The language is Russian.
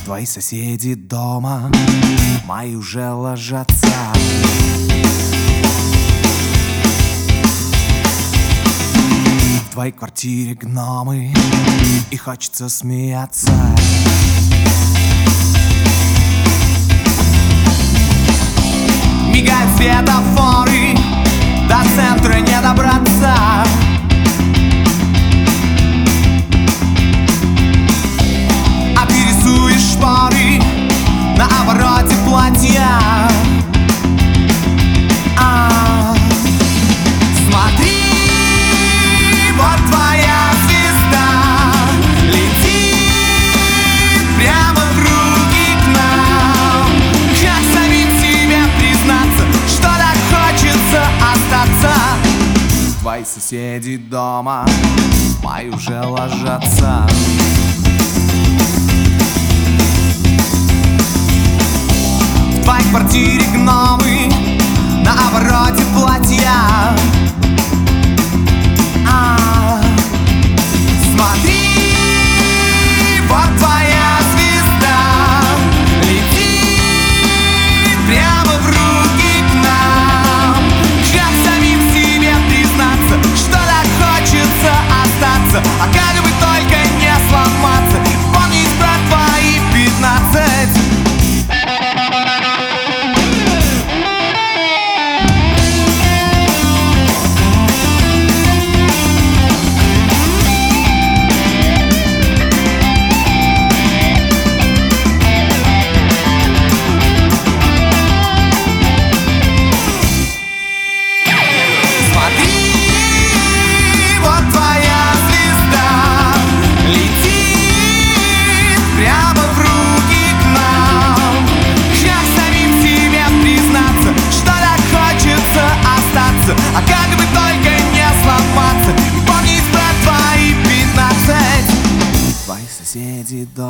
Твои соседи дома, мои уже ложатся. В твоей квартире гномы, и хочется смеяться. Мигают светофоры, до центра не добраться. А ты рисуешь шпоры на обороте платья. Смотри, вот твоя звезда летит прямо в руки к нам. Как самим себе признаться, что так хочется остаться? Твои соседи дома, мои уже ложатся. В твоей квартире гномы, на обороте платья. Смотри, вот твоя звезда летит прямо в руки к нам. Как самим себе признаться, что так хочется остаться? А как бы только не сломаться, помнить про твои 15. А как бы только не сломаться, помнить про твои 15. Твои соседи дома.